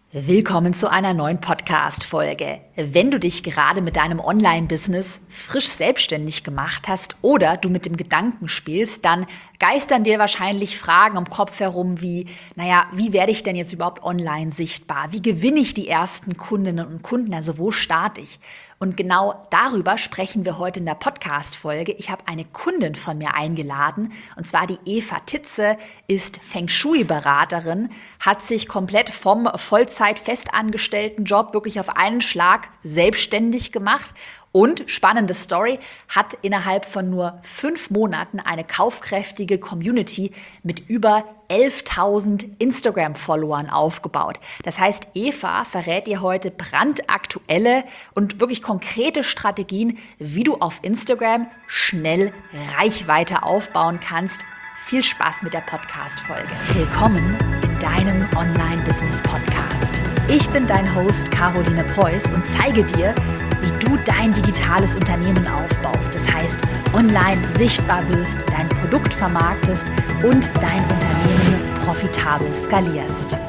Willkommen zu einer neuen Podcast-Folge. Wenn du dich gerade mit deinem Online-Business frisch selbstständig gemacht hast oder du mit dem Gedanken spielst, dann geistern dir wahrscheinlich Fragen im Kopf herum wie, wie werde ich denn jetzt überhaupt online sichtbar? Wie gewinne ich die ersten Kundinnen und Kunden? Also wo starte ich? Und genau darüber sprechen wir heute in der Podcast-Folge. Ich habe eine Kundin von mir eingeladen, und zwar die Eva Titze, ist Feng Shui-Beraterin, hat sich komplett vom Vollzeit-festangestellten Job wirklich auf einen Schlag selbstständig gemacht. Und, spannende Story, hat innerhalb von nur 5 Monaten eine kaufkräftige Community mit über 11.000 Instagram-Followern aufgebaut. Das heißt, Eva verrät dir heute brandaktuelle und wirklich konkrete Strategien, wie du auf Instagram schnell Reichweite aufbauen kannst. Viel Spaß mit der Podcast-Folge. Willkommen in deinem Online-Business-Podcast. Ich bin dein Host Caroline Preuß und zeige dir, wie du dein digitales Unternehmen aufbaust. Das heißt, online sichtbar wirst, dein Produkt vermarktest und dein Unternehmen profitabel skalierst.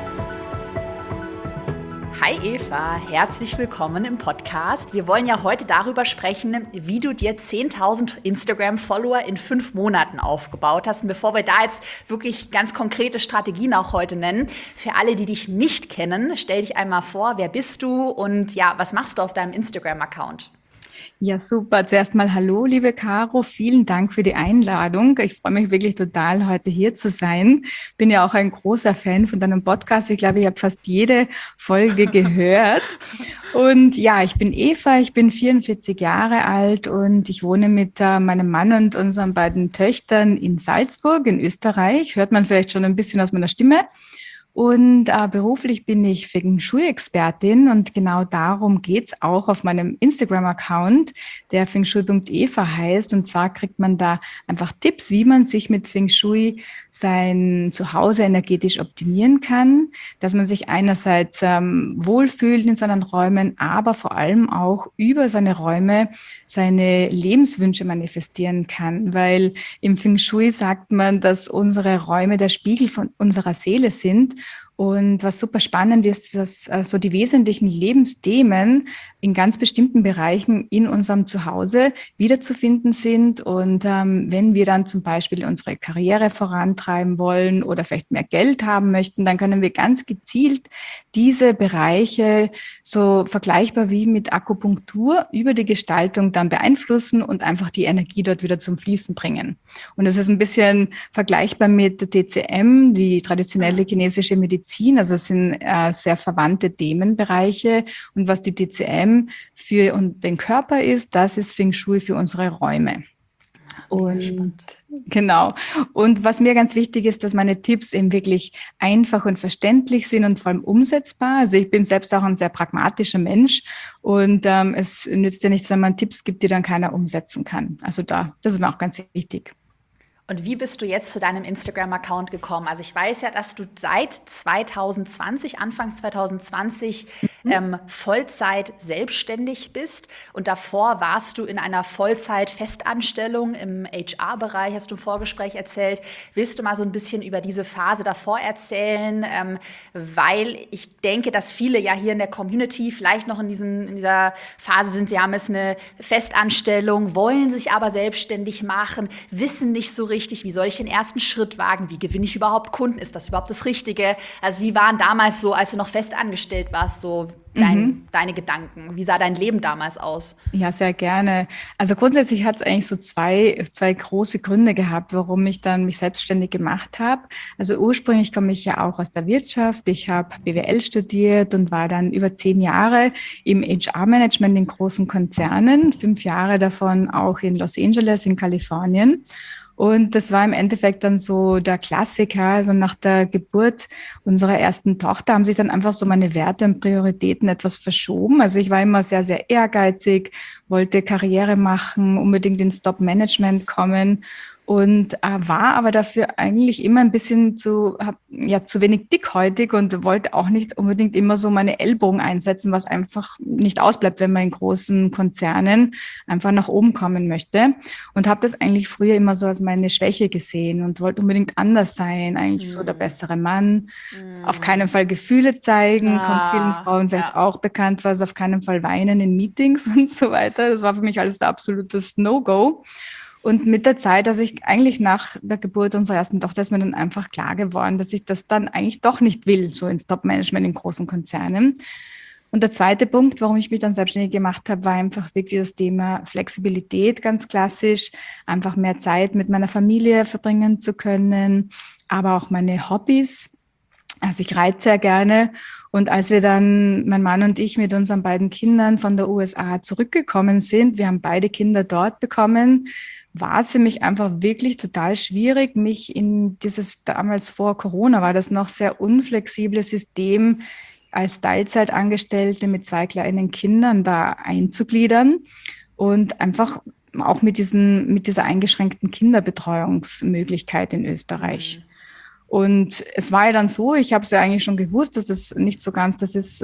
Hi Eva, herzlich willkommen im Podcast. Wir wollen ja heute darüber sprechen, wie du dir 10.000 Instagram-Follower in 5 Monaten aufgebaut hast. Und bevor wir da jetzt wirklich ganz konkrete Strategien auch heute nennen, für alle, die dich nicht kennen, stell dich einmal vor, wer bist du und ja, was machst du auf deinem Instagram-Account? Ja, super. Zuerst mal hallo, liebe Caro. Vielen Dank für die Einladung. Ich freue mich wirklich total, heute hier zu sein. Bin ja auch ein großer Fan von deinem Podcast. Ich glaube, ich habe fast jede Folge gehört. Und ja, ich bin Eva, ich bin 44 Jahre alt und ich wohne mit meinem Mann und unseren beiden Töchtern in Salzburg in Österreich. Hört man vielleicht schon ein bisschen aus meiner Stimme. Und beruflich bin ich Feng Shui-Expertin und genau darum geht's auch auf meinem Instagram-Account, der fengshui.eva heißt. Und zwar kriegt man da einfach Tipps, wie man sich mit Feng Shui sein Zuhause energetisch optimieren kann, dass man sich einerseits wohlfühlt in seinen Räumen, aber vor allem auch über seine Räume seine Lebenswünsche manifestieren kann. Weil im Feng Shui sagt man, dass unsere Räume der Spiegel von unserer Seele sind. Und was super spannend ist, dass so die wesentlichen Lebensthemen in ganz bestimmten Bereichen in unserem Zuhause wiederzufinden sind. Und wenn wir dann zum Beispiel unsere Karriere vorantreiben wollen oder vielleicht mehr Geld haben möchten, dann können wir ganz gezielt diese Bereiche so vergleichbar wie mit Akupunktur über die Gestaltung dann beeinflussen und einfach die Energie dort wieder zum Fließen bringen. Und das ist ein bisschen vergleichbar mit TCM, die traditionelle chinesische Medizin. Also es sind sehr verwandte Themenbereiche. Und was die TCM für den Körper ist, das ist Feng Shui für unsere Räume. Und genau. Und was mir ganz wichtig ist, dass meine Tipps eben wirklich einfach und verständlich sind und vor allem umsetzbar. Also ich bin selbst auch ein sehr pragmatischer Mensch und es nützt ja nichts, wenn man Tipps gibt, die dann keiner umsetzen kann. Also das ist mir auch ganz wichtig. Und wie bist du jetzt zu deinem Instagram-Account gekommen? Also ich weiß ja, dass du seit 2020, Anfang 2020, Vollzeit selbstständig bist. Und davor warst du in einer Vollzeit-Festanstellung im HR-Bereich, hast du im Vorgespräch erzählt. Willst du mal so ein bisschen über diese Phase davor erzählen? Weil ich denke, dass viele ja hier in der Community vielleicht noch in dieser Phase sind, sie haben jetzt eine Festanstellung, wollen sich aber selbstständig machen, wissen nicht so richtig, wie soll ich den ersten Schritt wagen, wie gewinne ich überhaupt Kunden, ist das überhaupt das Richtige? Also wie waren damals so, als du noch festangestellt warst, so deine Gedanken? Wie sah dein Leben damals aus? Ja, sehr gerne. Also grundsätzlich hat es eigentlich so zwei große Gründe gehabt, warum ich dann mich selbstständig gemacht habe. Also ursprünglich komme ich ja auch aus der Wirtschaft. Ich habe BWL studiert und war dann über 10 Jahre im HR-Management in großen Konzernen, 5 Jahre davon auch in Los Angeles in Kalifornien. Und das war im Endeffekt dann so der Klassiker. Also nach der Geburt unserer ersten Tochter haben sich dann einfach so meine Werte und Prioritäten etwas verschoben. Also ich war immer sehr, sehr ehrgeizig, wollte Karriere machen, unbedingt ins Top-Management kommen. und war aber dafür eigentlich immer ein bisschen zu wenig dickhäutig und wollte auch nicht unbedingt immer so meine Ellbogen einsetzen, was einfach nicht ausbleibt, wenn man in großen Konzernen einfach nach oben kommen möchte. Und habe das eigentlich früher immer so als meine Schwäche gesehen und wollte unbedingt anders sein, eigentlich so der bessere Mann. Auf keinen Fall Gefühle zeigen, kommt vielen Frauen vielleicht Ja. auch bekannt vor, also auf keinen Fall weinen in Meetings und so weiter. Das war für mich alles der absolutes No-Go. Und mit der Zeit, also ich eigentlich nach der Geburt unserer ersten Tochter, ist mir dann einfach klar geworden, dass ich das dann eigentlich doch nicht will, so ins Top-Management in großen Konzernen. Und der zweite Punkt, warum ich mich dann selbstständig gemacht habe, war einfach wirklich das Thema Flexibilität, ganz klassisch, einfach mehr Zeit mit meiner Familie verbringen zu können, aber auch meine Hobbys. Also ich reite sehr gerne. Und als wir dann, mein Mann und ich, mit unseren beiden Kindern von der USA zurückgekommen sind, wir haben beide Kinder dort bekommen, war es für mich einfach wirklich total schwierig, mich in dieses, damals vor Corona war das noch sehr unflexible System als Teilzeitangestellte mit 2 kleinen Kindern da einzugliedern und einfach auch mit dieser eingeschränkten Kinderbetreuungsmöglichkeit in Österreich. Und es war ja dann so, ich habe es ja eigentlich schon gewusst, dass es nicht so ganz das ist,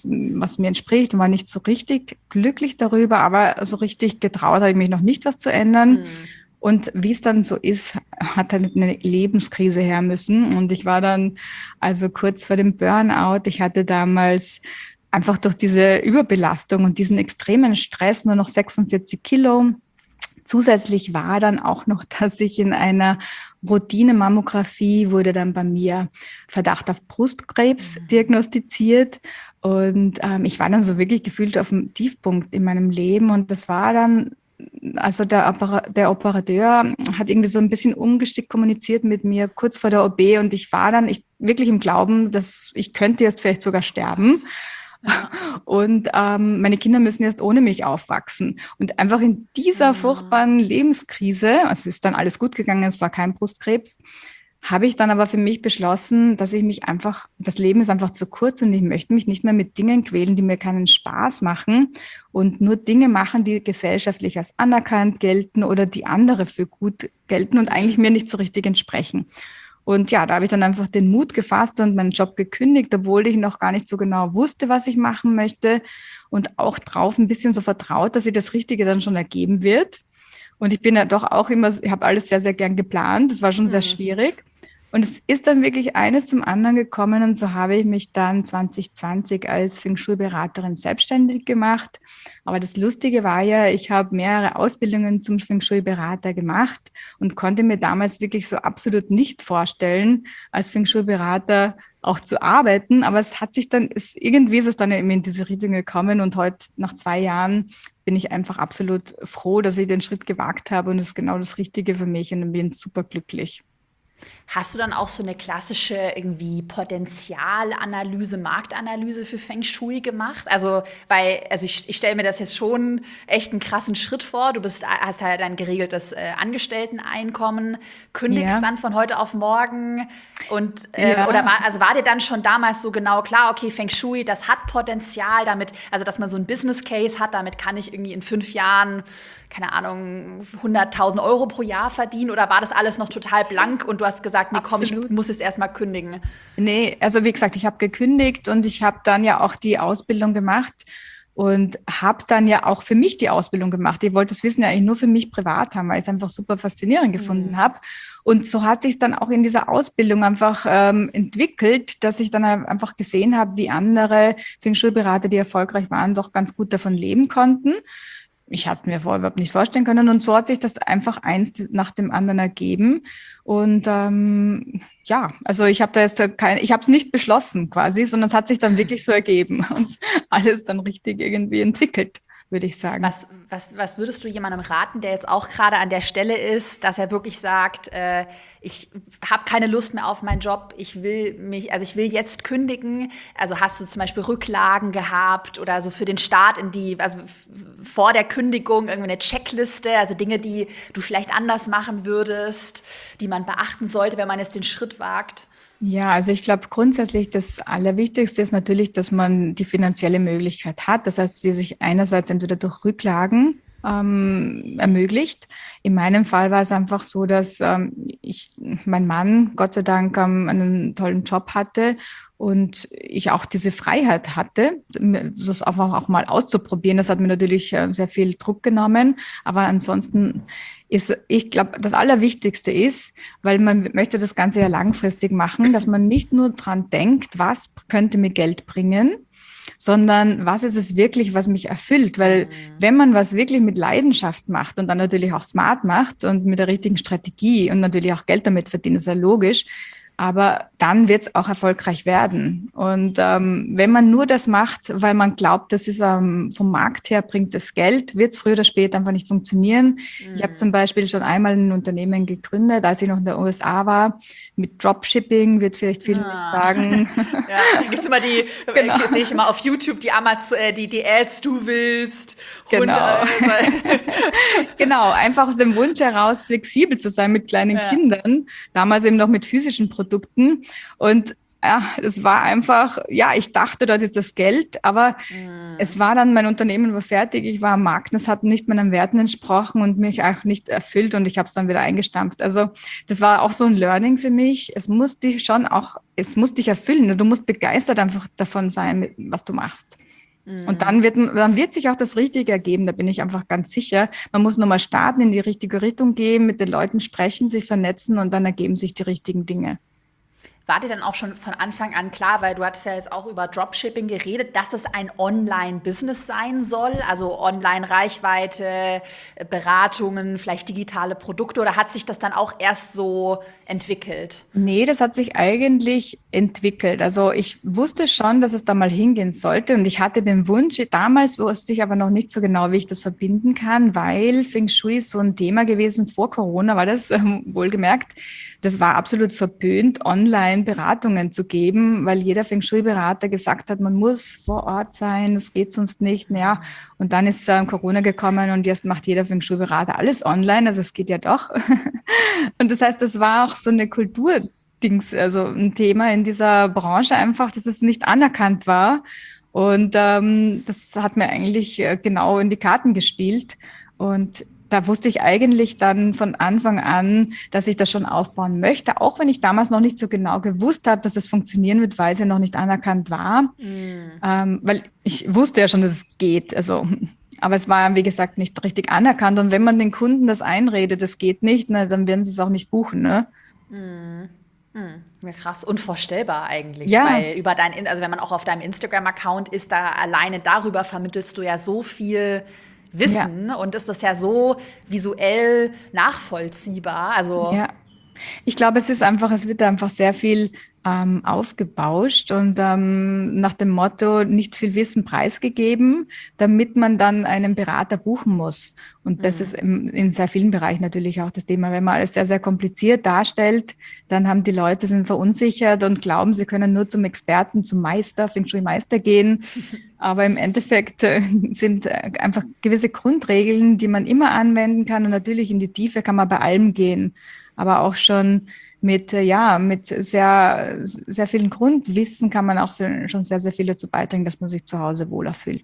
was mir entspricht und war nicht so richtig glücklich darüber, aber so richtig getraut habe ich mich noch nicht, was zu ändern. Und wie es dann so ist, hat dann eine Lebenskrise her müssen. Und ich war dann also kurz vor dem Burnout. Ich hatte damals einfach durch diese Überbelastung und diesen extremen Stress nur noch 46 Kilo. Zusätzlich war dann auch noch, dass ich in einer Routine-Mammographie wurde dann bei mir Verdacht auf Brustkrebs diagnostiziert. Und ich war dann so wirklich gefühlt auf dem Tiefpunkt in meinem Leben. Und das war dann, also der Operateur hat irgendwie so ein bisschen ungeschickt kommuniziert mit mir kurz vor der OP. Und ich war dann wirklich im Glauben, dass ich könnte jetzt vielleicht sogar sterben. Ja. Und meine Kinder müssen erst ohne mich aufwachsen. Und einfach in dieser furchtbaren Lebenskrise, also es ist dann alles gut gegangen, es war kein Brustkrebs, habe ich dann aber für mich beschlossen, dass ich mich einfach, das Leben ist einfach zu kurz und ich möchte mich nicht mehr mit Dingen quälen, die mir keinen Spaß machen und nur Dinge machen, die gesellschaftlich als anerkannt gelten oder die andere für gut gelten und eigentlich mir nicht so richtig entsprechen. Und ja, da habe ich dann einfach den Mut gefasst und meinen Job gekündigt, obwohl ich noch gar nicht so genau wusste, was ich machen möchte und auch drauf ein bisschen so vertraut, dass sich das Richtige dann schon ergeben wird. Und ich bin ja doch auch immer, ich habe alles sehr, sehr gern geplant. Das war schon sehr schwierig. Und es ist dann wirklich eines zum anderen gekommen und so habe ich mich dann 2020 als Feng Shui-Beraterin selbstständig gemacht. Aber das Lustige war ja, ich habe mehrere Ausbildungen zum Feng Shui-Berater gemacht und konnte mir damals wirklich so absolut nicht vorstellen, als Feng Shui-Berater auch zu arbeiten. Aber es hat sich dann, irgendwie ist es dann eben in diese Richtung gekommen und heute nach 2 Jahren bin ich einfach absolut froh, dass ich den Schritt gewagt habe und es ist genau das Richtige für mich und bin super glücklich. Hast du dann auch so eine klassische irgendwie Potenzialanalyse, Marktanalyse für Feng Shui gemacht? Also, ich stelle mir das jetzt schon echt einen krassen Schritt vor. Hast halt ein geregeltes Angestellteneinkommen, kündigst Ja, dann von heute auf morgen und ja. war dir dann schon damals so genau klar, okay, Feng Shui, das hat Potenzial, damit, also dass man so ein Business Case hat, damit kann ich irgendwie in 5 Jahren, keine Ahnung, 100.000 Euro pro Jahr verdienen, oder war das alles noch total blank und du hast gesagt, nee, komm, ich Absolut. muss jetzt erstmal kündigen? Nee, also wie gesagt, ich habe gekündigt und ich habe dann ja auch die Ausbildung gemacht und habe dann ja auch für mich die Ausbildung gemacht. Ich wollte das Wissen ja eigentlich nur für mich privat haben, weil ich es einfach super faszinierend gefunden habe. Und so hat sich dann auch in dieser Ausbildung einfach entwickelt, dass ich dann einfach gesehen habe, wie andere Feng Shui-Berater, die erfolgreich waren, doch ganz gut davon leben konnten. Ich hatte mir vorher überhaupt nicht vorstellen können. Und so hat sich das einfach eins nach dem anderen ergeben. Und ja, also ich habe da jetzt ich habe es nicht beschlossen quasi, sondern es hat sich dann wirklich so ergeben und alles dann richtig irgendwie entwickelt, würde ich sagen. Was würdest du jemandem raten, der jetzt auch gerade an der Stelle ist, dass er wirklich sagt, ich habe keine Lust mehr auf meinen Job, ich will jetzt kündigen. Also hast du zum Beispiel Rücklagen gehabt oder so für den Start vor der Kündigung irgendwie eine Checkliste, also Dinge, die du vielleicht anders machen würdest, die man beachten sollte, wenn man jetzt den Schritt wagt? Ja, also ich glaube grundsätzlich das Allerwichtigste ist natürlich, dass man die finanzielle Möglichkeit hat. Das heißt, die sich einerseits entweder durch Rücklagen ermöglicht. In meinem Fall war es einfach so, dass mein Mann Gott sei Dank einen tollen Job hatte und ich auch diese Freiheit hatte, das einfach auch mal auszuprobieren. Das hat mir natürlich sehr viel Druck genommen. Aber ansonsten ich glaube, das Allerwichtigste ist, weil man möchte das Ganze ja langfristig machen, dass man nicht nur dran denkt, was könnte mir Geld bringen, sondern was ist es wirklich, was mich erfüllt? Weil wenn man was wirklich mit Leidenschaft macht und dann natürlich auch smart macht und mit der richtigen Strategie und natürlich auch Geld damit verdient, ist ja logisch, aber dann wird es auch erfolgreich werden. Und wenn man nur das macht, weil man glaubt, das ist vom Markt her bringt das Geld, wird es früher oder später einfach nicht funktionieren. Ich habe zum Beispiel schon einmal ein Unternehmen gegründet, als ich noch in der USA war, mit Dropshipping, wird vielleicht viele nicht sagen. Ja, da gibt es immer Genau. sehe ich immer auf YouTube, die die Ads du willst. Genau. Genau, einfach aus dem Wunsch heraus, flexibel zu sein mit kleinen Kindern, damals eben noch mit physischen Produkten. Und ja, es war einfach, ja, ich dachte, dort ist das Geld, aber es war dann, mein Unternehmen war fertig, ich war am Markt, das hat nicht meinen Werten entsprochen und mich auch nicht erfüllt und ich habe es dann wieder eingestampft. Also das war auch so ein Learning für mich. Es muss dich erfüllen. Du musst begeistert einfach davon sein, was du machst. Und dann wird sich auch das Richtige ergeben, da bin ich einfach ganz sicher. Man muss nochmal starten, in die richtige Richtung gehen, mit den Leuten sprechen, sich vernetzen und dann ergeben sich die richtigen Dinge. War dir dann auch schon von Anfang an klar, weil du hattest ja jetzt auch über Dropshipping geredet, dass es ein Online-Business sein soll, also Online-Reichweite, Beratungen, vielleicht digitale Produkte, oder hat sich das dann auch erst so entwickelt? Nee, das hat sich eigentlich entwickelt. Also ich wusste schon, dass es da mal hingehen sollte und ich hatte den Wunsch, damals wusste ich aber noch nicht so genau, wie ich das verbinden kann, weil Feng Shui ist so ein Thema gewesen, vor Corona war das wohlgemerkt. Das war absolut verpönt, online Beratungen zu geben, weil jeder Feng Shui-Berater gesagt hat, man muss vor Ort sein, das geht sonst nicht. Naja, und dann ist Corona gekommen und jetzt macht jeder Feng Shui-Berater alles online, also es geht ja doch. Und das heißt, das war auch so eine Kulturdings, also ein Thema in dieser Branche einfach, dass es nicht anerkannt war. Und das hat mir eigentlich genau in die Karten gespielt. Und da wusste ich eigentlich dann von Anfang an, dass ich das schon aufbauen möchte, auch wenn ich damals noch nicht so genau gewusst habe, dass es funktionieren wird, weil es ja noch nicht anerkannt war. Weil ich wusste ja schon, dass es geht. Also, aber es war, wie gesagt, nicht richtig anerkannt. Und wenn man den Kunden das einredet, das geht nicht, ne, dann werden sie es auch nicht buchen. Ne? Ja, krass, unvorstellbar eigentlich, Ja, weil also wenn man auch auf deinem Instagram-Account ist, da alleine darüber vermittelst du ja so viel ja, Wissen und ist das ja so visuell nachvollziehbar. Also ja. Ich glaube, es wird einfach sehr viel aufgebauscht und nach dem Motto nicht viel Wissen preisgegeben, damit man dann einen Berater buchen muss. Und das ist in sehr vielen Bereichen natürlich auch das Thema. Wenn man alles sehr, sehr kompliziert darstellt, dann haben die Leute sind verunsichert und glauben, sie können nur zum Experten, zum Meister, Feng Shui-Meister gehen. Aber im Endeffekt sind einfach gewisse Grundregeln, die man immer anwenden kann. Und natürlich in die Tiefe kann man bei allem gehen, aber auch schon mit sehr, sehr vielen Grundwissen kann man auch schon sehr, sehr viel dazu beitragen, dass man sich zu Hause wohler fühlt.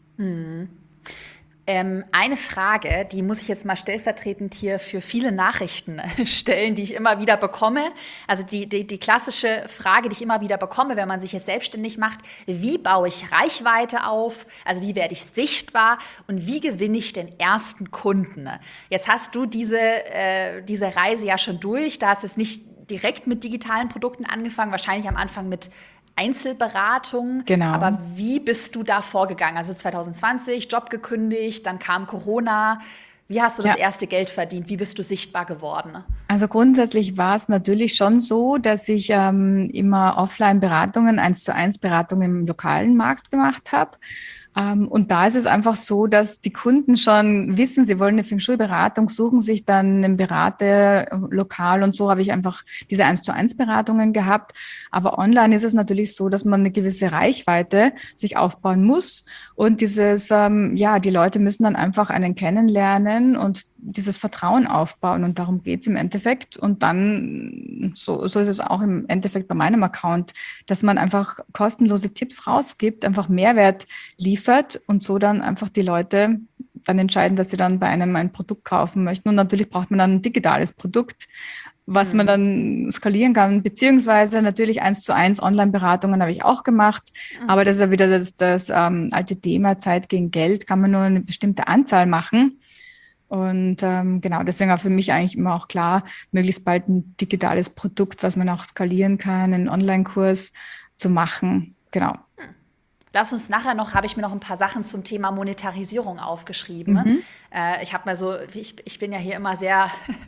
eine Frage, die muss ich jetzt mal stellvertretend hier für viele Nachrichten stellen, die ich immer wieder bekomme. Also die klassische Frage, die ich immer wieder bekomme, wenn man sich jetzt selbstständig macht: Wie baue ich Reichweite auf? Also wie werde ich sichtbar? Und wie gewinne ich den ersten Kunden? Jetzt hast du diese Reise ja schon durch. Da hast du es nicht direkt mit digitalen Produkten angefangen, wahrscheinlich am Anfang mit Einzelberatung. Genau. Aber wie bist du da vorgegangen? Also 2020, Job gekündigt, dann kam Corona. Wie hast du das Ja. erste Geld verdient? Wie bist du sichtbar geworden? Also grundsätzlich war es natürlich schon so, dass ich immer Offline-Beratungen, 1:1 Beratungen im lokalen Markt gemacht habe. Und da ist es einfach so, dass die Kunden schon wissen, sie wollen eine Feng Shui-Beratung, suchen sich dann einen Berater lokal, und so habe ich einfach diese 1:1 Beratungen gehabt. Aber online ist es natürlich so, dass man eine gewisse Reichweite sich aufbauen muss, und die Leute müssen dann einfach einen kennenlernen und dieses Vertrauen aufbauen, und darum geht's im Endeffekt. Und dann, so ist es auch im Endeffekt bei meinem Account, dass man einfach kostenlose Tipps rausgibt, einfach Mehrwert liefert und so dann einfach die Leute dann entscheiden, dass sie dann bei einem ein Produkt kaufen möchten. Und natürlich braucht man dann ein digitales Produkt, was man dann skalieren kann, beziehungsweise natürlich 1:1 Online-Beratungen habe ich auch gemacht, aber das ist ja wieder das alte Thema, Zeit gegen Geld, kann man nur eine bestimmte Anzahl machen. Und genau, deswegen war für mich eigentlich immer auch klar, möglichst bald ein digitales Produkt, was man auch skalieren kann, einen Online-Kurs zu machen. Genau. Lass uns nachher noch, habe ich mir noch ein paar Sachen zum Thema Monetarisierung aufgeschrieben. Mhm. Ich habe mal so, ich bin ja hier immer sehr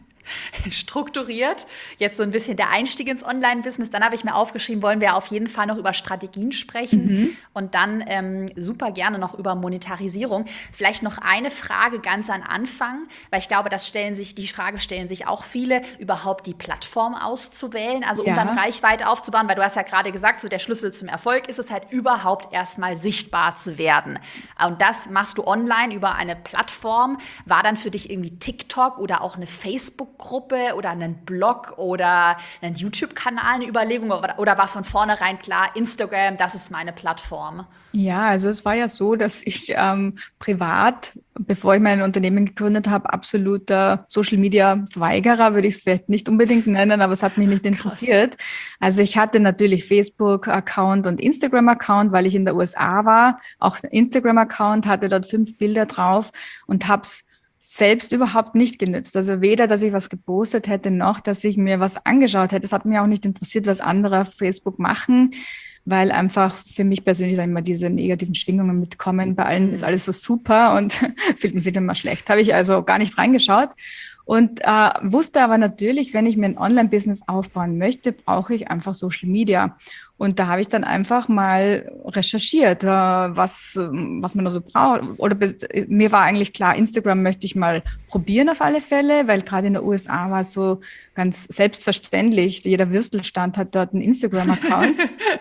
strukturiert. Jetzt so ein bisschen der Einstieg ins Online-Business. Dann habe ich mir aufgeschrieben, wollen wir auf jeden Fall noch über Strategien sprechen und dann super gerne noch über Monetarisierung. Vielleicht noch eine Frage ganz am Anfang, weil ich glaube, die Frage stellen sich auch viele, überhaupt die Plattform auszuwählen, also um dann Reichweite aufzubauen, weil du hast ja gerade gesagt, so der Schlüssel zum Erfolg ist es halt überhaupt erstmal sichtbar zu werden. Und das machst du online über eine Plattform. War dann für dich irgendwie TikTok oder auch eine Facebook-Gruppe oder einen Blog oder einen YouTube-Kanal eine Überlegung oder war von vornherein klar, Instagram, das ist meine Plattform? Ja, also es war ja so, dass ich privat, bevor ich mein Unternehmen gegründet habe, absoluter Social-Media-Verweigerer, würde ich es vielleicht nicht unbedingt nennen, aber es hat mich nicht interessiert. Also ich hatte natürlich Facebook-Account und Instagram-Account, weil ich in der USA war, auch Instagram-Account, hatte dort 5 Bilder drauf und habe es selbst überhaupt nicht genützt. Also weder, dass ich was gepostet hätte, noch, dass ich mir was angeschaut hätte. Es hat mich auch nicht interessiert, was andere auf Facebook machen, weil einfach für mich persönlich dann immer diese negativen Schwingungen mitkommen. Bei allen ist alles so super und fühlt man sich dann mal schlecht. Habe ich also gar nicht reingeschaut. Und wusste aber natürlich, wenn ich mir ein Online-Business aufbauen möchte, brauche ich einfach Social Media. Und da habe ich dann einfach mal recherchiert, was man da so braucht. Oder mir war eigentlich klar, Instagram möchte ich mal probieren auf alle Fälle, weil gerade in den USA war es so ganz selbstverständlich. Jeder Würstelstand hat dort einen Instagram-Account.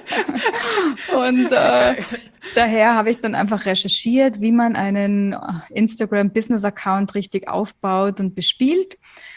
Und daher habe ich dann einfach recherchiert, wie man einen Instagram-Business-Account richtig aufbaut und bespielt.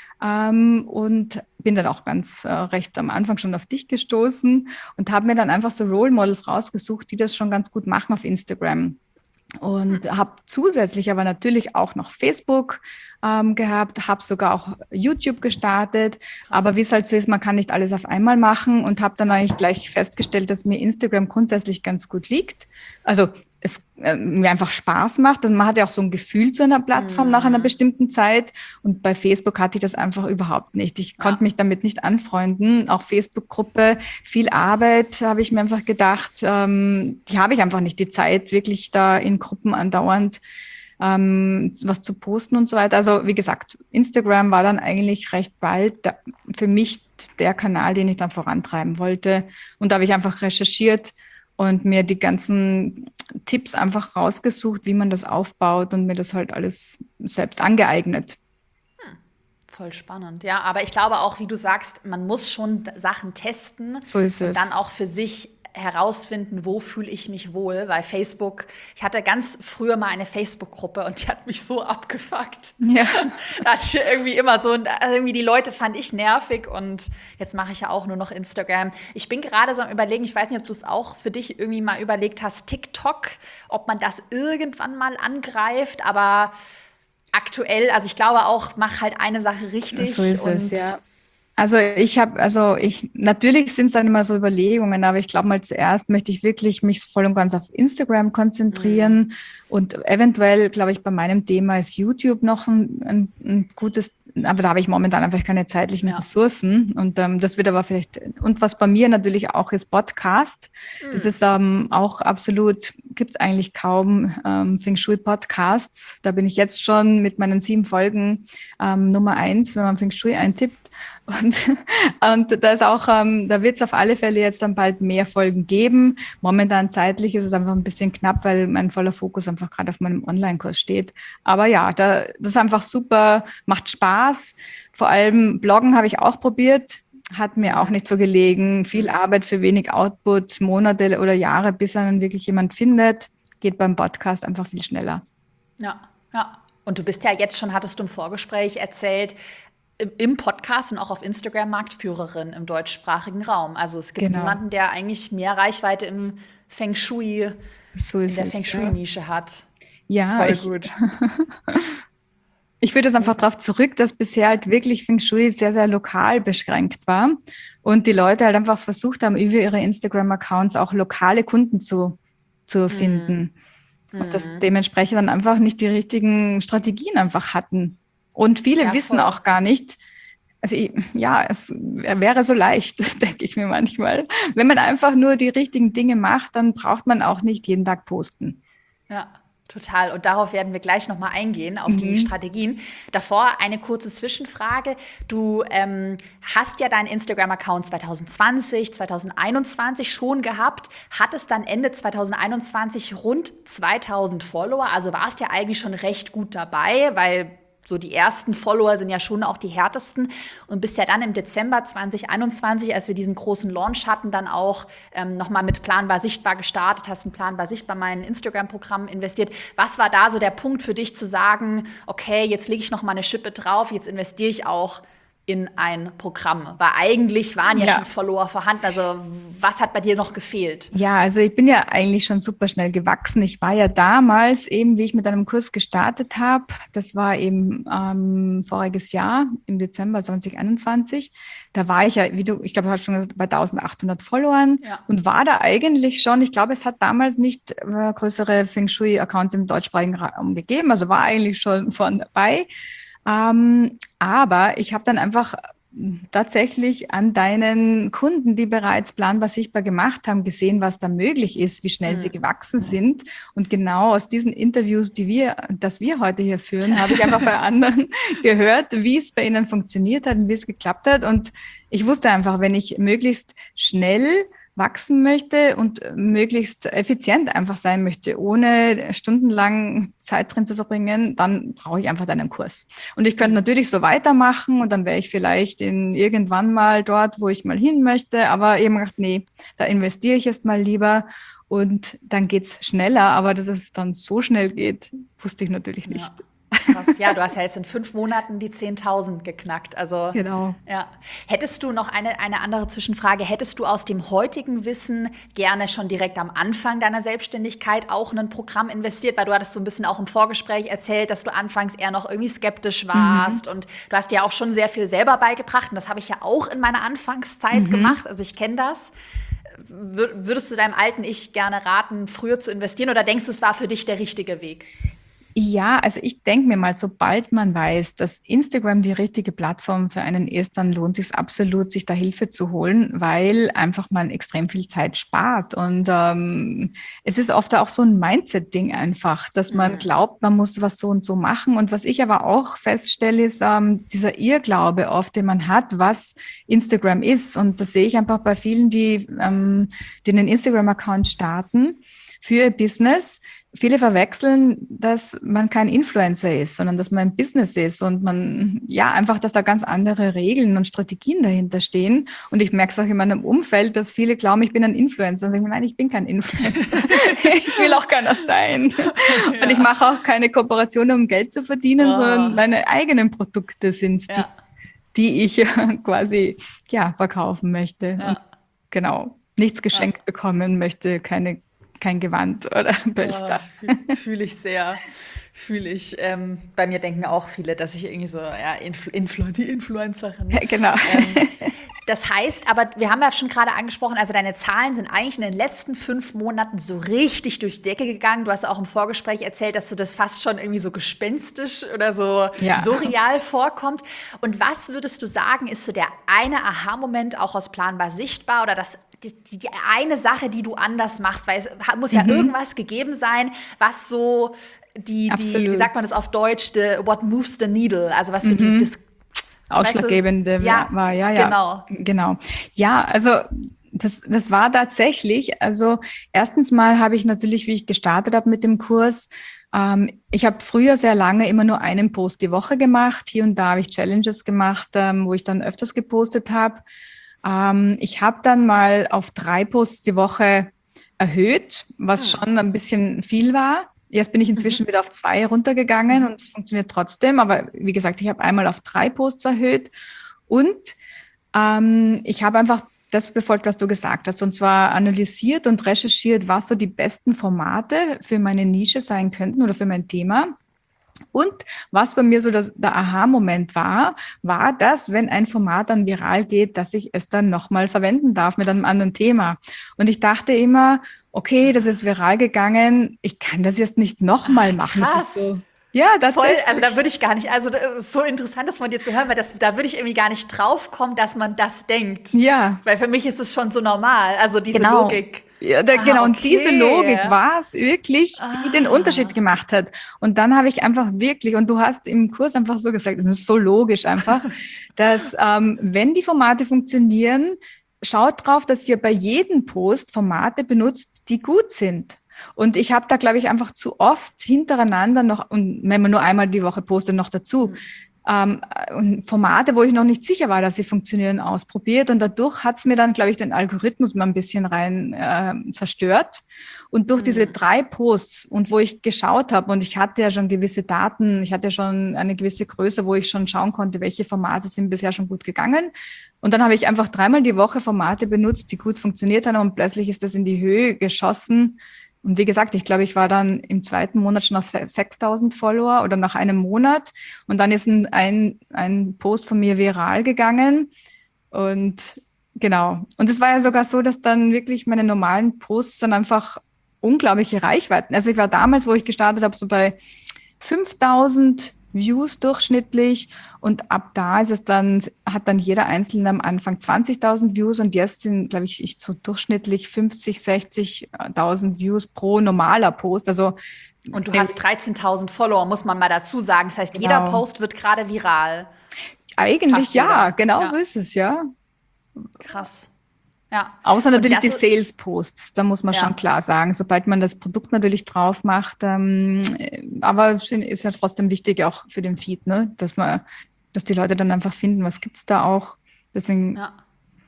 Und bin dann auch ganz recht am Anfang schon auf dich gestoßen und habe mir dann einfach so Role Models rausgesucht, die das schon ganz gut machen auf Instagram. Und habe zusätzlich aber natürlich auch noch Facebook gehabt, habe sogar auch YouTube gestartet. Aber wie es halt so ist, man kann nicht alles auf einmal machen und habe dann eigentlich gleich festgestellt, dass mir Instagram grundsätzlich ganz gut liegt. Also es mir einfach Spaß macht. Und man hat ja auch so ein Gefühl zu einer Plattform nach einer bestimmten Zeit. Und bei Facebook hatte ich das einfach überhaupt nicht. Ich konnte mich damit nicht anfreunden. Auch Facebook-Gruppe, viel Arbeit, habe ich mir einfach gedacht. Die habe ich einfach nicht die Zeit, wirklich da in Gruppen andauernd was zu posten und so weiter. Also wie gesagt, Instagram war dann eigentlich recht bald für mich der Kanal, den ich dann vorantreiben wollte. Und da habe ich einfach recherchiert und mir die ganzen Tipps einfach rausgesucht, wie man das aufbaut und mir das halt alles selbst angeeignet. Voll spannend, ja. Aber ich glaube auch, wie du sagst, man muss schon Sachen testen So ist und es. dann auch für sich herausfinden, wo fühle ich mich wohl, weil Facebook, ich hatte ganz früher mal eine Facebook-Gruppe und die hat mich so abgefuckt. Ja. Da hatte ich irgendwie immer so, irgendwie die Leute fand ich nervig und jetzt mache ich ja auch nur noch Instagram. Ich bin gerade so am Überlegen, ich weiß nicht, ob du es auch für dich irgendwie mal überlegt hast, TikTok, ob man das irgendwann mal angreift, aber aktuell, also ich glaube auch, mach halt eine Sache richtig. So ist es, ja. Natürlich sind es dann immer so Überlegungen, aber ich glaube mal zuerst möchte ich wirklich mich voll und ganz auf Instagram konzentrieren und eventuell, glaube ich, bei meinem Thema ist YouTube noch ein gutes, aber da habe ich momentan einfach keine zeitlichen Ressourcen und das wird aber vielleicht, und was bei mir natürlich auch ist Podcast, das ist auch absolut, gibt es eigentlich kaum Feng Shui Podcasts, da bin ich jetzt schon mit meinen 7 Folgen Nummer 1, wenn man Feng Shui eintippt. Und da ist auch, da wird es auf alle Fälle jetzt dann bald mehr Folgen geben. Momentan zeitlich ist es einfach ein bisschen knapp, weil mein voller Fokus einfach gerade auf meinem Online-Kurs steht. Aber ja, das ist einfach super, macht Spaß. Vor allem Bloggen habe ich auch probiert, hat mir auch nicht so gelegen. Viel Arbeit für wenig Output, Monate oder Jahre, bis dann wirklich jemand findet. Geht beim Podcast einfach viel schneller. Ja, ja. Und du bist ja jetzt schon, hattest du im Vorgespräch erzählt, im Podcast und auch auf Instagram Marktführerin im deutschsprachigen Raum. Also es gibt niemanden, der eigentlich mehr Reichweite im Feng Shui, So in ist der es, Feng Shui-Nische hat. Ja, Voll gut. ich führe das einfach darauf zurück, dass bisher halt wirklich Feng Shui sehr, sehr lokal beschränkt war und die Leute halt einfach versucht haben, über ihre Instagram-Accounts auch lokale Kunden zu finden und das dementsprechend dann einfach nicht die richtigen Strategien einfach hatten. Und viele Ja, wissen voll. auch gar nicht, also ja, es wäre so leicht, denke ich mir manchmal. Wenn man einfach nur die richtigen Dinge macht, dann braucht man auch nicht jeden Tag posten. Ja, total. Und darauf werden wir gleich nochmal eingehen, auf die Mhm. Strategien. Davor eine kurze Zwischenfrage. Du hast ja deinen Instagram-Account 2020, 2021 schon gehabt, hattest dann Ende 2021 rund 2000 Follower, also warst ja eigentlich schon recht gut dabei, weil so die ersten Follower sind ja schon auch die härtesten und bist ja dann im Dezember 2021, als wir diesen großen Launch hatten, dann auch nochmal mit Planbar Sichtbar gestartet, hast in Planbar Sichtbar mein Instagram-Programm investiert. Was war da so der Punkt für dich zu sagen, okay, jetzt lege ich nochmal eine Schippe drauf, jetzt investiere ich auch in ein Programm? Weil eigentlich waren ja schon Ja. Follower vorhanden. Also was hat bei dir noch gefehlt? Ja, also ich bin ja eigentlich schon super schnell gewachsen. Ich war ja damals eben, wie ich mit einem Kurs gestartet habe, das war eben voriges Jahr im Dezember 2021. Da war ich ja, wie du, ich glaube, du hast schon gesagt, bei 1800 Followern Ja. und war da eigentlich schon, ich glaube, es hat damals nicht größere Feng Shui-Accounts im deutschsprachigen Raum gegeben, also war eigentlich schon von dabei. Aber ich habe dann einfach tatsächlich an deinen Kunden, die bereits planbar sichtbar gemacht haben, gesehen, was da möglich ist, wie schnell sie gewachsen sind. Und genau aus diesen Interviews, das wir heute hier führen, habe ich einfach bei anderen gehört, wie es bei ihnen funktioniert hat und wie es geklappt hat. Und ich wusste einfach, wenn ich möglichst schnell wachsen möchte und möglichst effizient einfach sein möchte, ohne stundenlang Zeit drin zu verbringen, dann brauche ich einfach deinen Kurs. Und ich könnte natürlich so weitermachen und dann wäre ich vielleicht irgendwann mal dort, wo ich mal hin möchte, aber eben gedacht, nee, da investiere ich jetzt mal lieber und dann geht's schneller, aber dass es dann so schnell geht, wusste ich natürlich nicht. Ja, krass. Ja, du hast ja jetzt in 5 Monaten die 10.000 geknackt. Also, Genau. ja. Hättest du noch eine andere Zwischenfrage? Hättest du aus dem heutigen Wissen gerne schon direkt am Anfang deiner Selbstständigkeit auch in ein Programm investiert? Weil du hattest so ein bisschen auch im Vorgespräch erzählt, dass du anfangs eher noch irgendwie skeptisch warst. Und du hast dir auch schon sehr viel selber beigebracht. Und das habe ich ja auch in meiner Anfangszeit gemacht. Also ich kenne das. Würdest du deinem alten Ich gerne raten, früher zu investieren? Oder denkst du, es war für dich der richtige Weg? Ja, also ich denke mir mal, sobald man weiß, dass Instagram die richtige Plattform für einen ist, dann lohnt es sich absolut, sich da Hilfe zu holen, weil einfach man extrem viel Zeit spart. Und es ist oft auch so ein Mindset-Ding einfach, dass man glaubt, man muss was so und so machen. Und was ich aber auch feststelle, ist dieser Irrglaube oft, den man hat, was Instagram ist. Und das sehe ich einfach bei vielen, die einen Instagram-Account starten für ihr Business. Viele verwechseln, dass man kein Influencer ist, sondern dass man ein Business ist und man, ja, einfach, dass da ganz andere Regeln und Strategien dahinter stehen. Und ich merke es auch in meinem Umfeld, dass viele glauben, ich bin ein Influencer. Und ich, nein, ich bin kein Influencer. Ich will auch keiner sein. Und ich mache auch keine Kooperationen, um Geld zu verdienen, sondern Oh, meine eigenen Produkte sind ja, die ich quasi, ja, verkaufen möchte. Und ja. genau, nichts Ja. geschenkt bekommen möchte, kein Gewand oder Oh, Pölster. fühle ich sehr. Fühle ich. Bei mir denken auch viele, dass ich irgendwie so, ja, die Influencerin. Ja, genau. Das heißt, aber wir haben ja schon gerade angesprochen, also deine Zahlen sind eigentlich in den letzten 5 Monaten so richtig durch die Decke gegangen. Du hast auch im Vorgespräch erzählt, dass du das fast schon irgendwie so gespenstisch oder so Ja. surreal vorkommt. Und was würdest du sagen, ist so der eine Aha-Moment auch aus Planbar sichtbar oder die eine Sache, die du anders machst? Weil es muss ja irgendwas gegeben sein, was so wie sagt Absolut. man das auf Deutsch, what moves the needle, also was so das, weißt du, Ausschlaggebende ja, war, ja, genau. genau. Ja, also das war tatsächlich, also erstens mal habe ich natürlich, wie ich gestartet habe mit dem Kurs, ich habe früher sehr lange immer nur einen Post die Woche gemacht. Hier und da habe ich Challenges gemacht, wo ich dann öfters gepostet habe. Ich habe dann mal auf 3 Posts die Woche erhöht, was schon ein bisschen viel war. Jetzt bin ich inzwischen wieder auf 2 runtergegangen und es funktioniert trotzdem. Aber wie gesagt, ich habe einmal auf 3 Posts erhöht und ich habe einfach das befolgt, was du gesagt hast, und zwar analysiert und recherchiert, was so die besten Formate für meine Nische sein könnten oder für mein Thema. Und was bei mir so der Aha-Moment war, dass, wenn ein Format dann viral geht, dass ich es dann nochmal verwenden darf mit einem anderen Thema. Und ich dachte immer, okay, das ist viral gegangen, ich kann das jetzt nicht nochmal machen. Das ist Krass. so, ja, Voll, tatsächlich. also da würde ich gar nicht, also das ist so interessant, das von dir zu hören, weil da würde ich irgendwie gar nicht drauf kommen, dass man das denkt. Ja, Weil für mich ist es schon so normal, also diese genau. Logik. Ja, Ah, genau. Und diese okay. Logik war es wirklich, die den Unterschied Ah. gemacht hat. Und dann habe ich einfach wirklich, und du hast im Kurs einfach so gesagt, das ist so logisch einfach, dass wenn die Formate funktionieren, schaut drauf, dass ihr bei jedem Post Formate benutzt, die gut sind. Und ich habe da, glaube ich, einfach zu oft hintereinander noch, und wenn man nur einmal die Woche postet, noch dazu, und Formate, wo ich noch nicht sicher war, dass sie funktionieren, ausprobiert. Und dadurch hat es mir dann, glaube ich, den Algorithmus mal ein bisschen rein zerstört. Und durch diese 3 Posts und wo ich geschaut habe, und ich hatte ja schon gewisse Daten, ich hatte ja schon eine gewisse Größe, wo ich schon schauen konnte, welche Formate sind bisher schon gut gegangen. Und dann habe ich einfach 3-mal die Woche Formate benutzt, die gut funktioniert haben, und plötzlich ist das in die Höhe geschossen. Und wie gesagt, ich glaube, ich war dann im 2. Monat schon auf 6.000 Follower oder nach einem Monat. Und dann ist ein Post von mir viral gegangen. Und genau. Und es war ja sogar so, dass dann wirklich meine normalen Posts dann einfach unglaubliche Reichweiten. Also ich war damals, wo ich gestartet habe, so bei 5.000 Views durchschnittlich, und ab da ist es dann, hat dann jeder Einzelne am Anfang 20.000 Views, und jetzt sind, glaube ich, so durchschnittlich 50, 60.000 Views pro normaler Post. Also Und du hast 13.000 Follower, muss man mal dazu sagen. Das heißt, jeder genau. Post wird gerade viral. Eigentlich Fast ja, jeder. genau so Ja, ist es, ja. krass. Ja. Außer Und natürlich das die ist, Sales-Posts, da muss man schon ja. klar sagen, sobald man das Produkt natürlich drauf macht, aber es ist ja trotzdem wichtig auch für den Feed, ne, dass die Leute dann einfach finden, was gibt's da auch. Deswegen, Ja.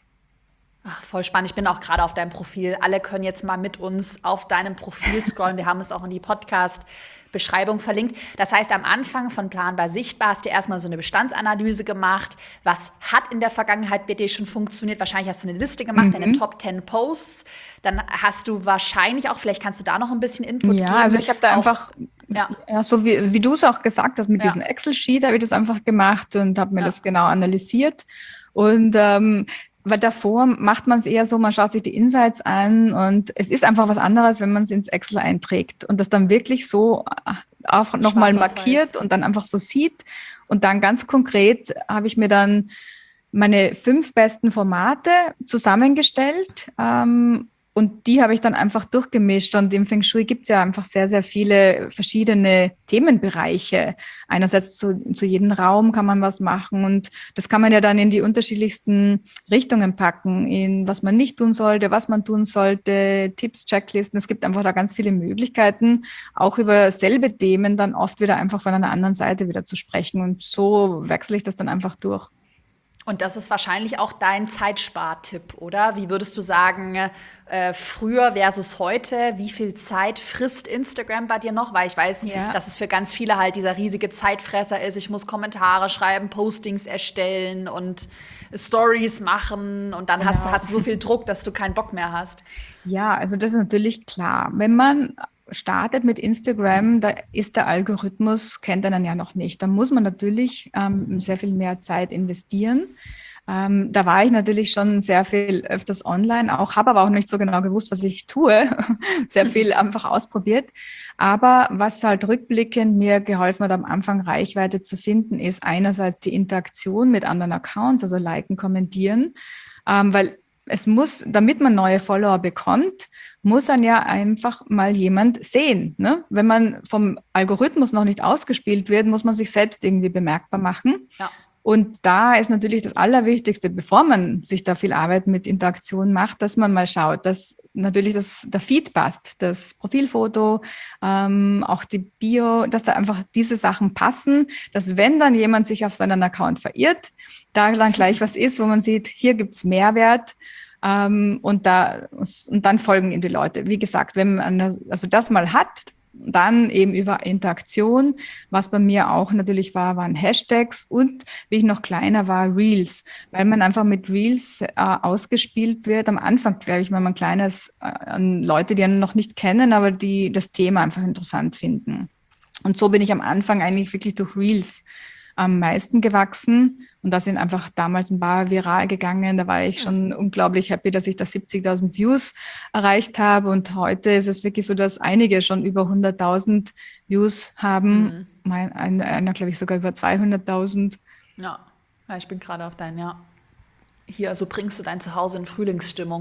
Ach, voll spannend. Ich bin auch gerade auf deinem Profil. Alle können jetzt mal mit uns auf deinem Profil scrollen. Wir haben es auch in die Podcast-Beschreibung verlinkt. Das heißt, am Anfang von Planbar Sichtbar hast du erstmal so eine Bestandsanalyse gemacht. Was hat in der Vergangenheit bei dir schon funktioniert? Wahrscheinlich hast du eine Liste gemacht, deine Top 10 Posts. Dann hast du wahrscheinlich auch, vielleicht kannst du da noch ein bisschen Input ja, geben. also ich habe da Auch, einfach, ja, ja, so wie du es auch gesagt hast, mit ja, diesem Excel-Sheet habe ich das einfach gemacht und habe mir ja, das genau analysiert. Und weil davor macht man es eher so, man schaut sich die Insights an, und es ist einfach was anderes, wenn man es ins Excel einträgt und das dann wirklich so auch nochmal schwarz auf weiß. markiert und dann einfach so sieht. Und dann ganz konkret habe ich mir dann meine 5 besten Formate zusammengestellt, und die habe ich dann einfach durchgemischt. Und im Feng Shui gibt es ja einfach sehr, sehr viele verschiedene Themenbereiche. Einerseits zu jedem Raum kann man was machen, und das kann man ja dann in die unterschiedlichsten Richtungen packen, in was man nicht tun sollte, was man tun sollte, Tipps, Checklisten. Es gibt einfach da ganz viele Möglichkeiten, auch über selbe Themen dann oft wieder einfach von einer anderen Seite wieder zu sprechen. Und so wechsle ich das dann einfach durch. Und das ist wahrscheinlich auch dein Zeitspartipp, oder? Wie würdest du sagen, früher versus heute, wie viel Zeit frisst Instagram bei dir noch? Weil ich weiß, Ja. dass es für ganz viele halt dieser riesige Zeitfresser ist. Ich muss Kommentare schreiben, Postings erstellen und Stories machen, und dann Genau. hast du so viel Druck, dass du keinen Bock mehr hast. Ja, also das ist natürlich klar. Wenn man startet mit Instagram, da ist der Algorithmus, kennt einen ja noch nicht. Da muss man natürlich sehr viel mehr Zeit investieren. Da war ich natürlich schon sehr viel öfters online, auch habe aber auch nicht so genau gewusst, was ich tue. Sehr viel einfach ausprobiert. Aber was halt rückblickend mir geholfen hat, am Anfang Reichweite zu finden, ist einerseits die Interaktion mit anderen Accounts, also liken, kommentieren, weil es muss, damit man neue Follower bekommt, muss dann ja einfach mal jemand sehen. Ne? Wenn man vom Algorithmus noch nicht ausgespielt wird, muss man sich selbst irgendwie bemerkbar machen. Ja. Und da ist natürlich das Allerwichtigste, bevor man sich da viel Arbeit mit Interaktion macht, dass man mal schaut, dass natürlich der Feed passt, das Profilfoto, auch die Bio, dass da einfach diese Sachen passen, dass wenn dann jemand sich auf seinen Account verirrt, da dann gleich was ist, wo man sieht, hier gibt's Mehrwert. Und dann folgen ihm die Leute. Wie gesagt, wenn man also das mal hat, Dann eben über Interaktion. Was bei mir auch natürlich war, waren Hashtags und, wie ich noch kleiner war, Reels, weil man einfach mit Reels ausgespielt wird. Am Anfang, glaube ich, wenn man kleiner ist, an Leute, die einen noch nicht kennen, aber die das Thema einfach interessant finden. Und so bin ich am Anfang eigentlich wirklich durch Reels am meisten gewachsen. Und da sind einfach damals ein paar viral gegangen. Da war ich schon unglaublich happy, dass ich da 70.000 Views erreicht habe. Und heute ist es wirklich so, dass einige schon über 100.000 Views haben. Einer, glaube ich, sogar über 200.000. Ja, ja, ich bin gerade auf ja. Hier, also bringst du dein Zuhause in Frühlingsstimmung.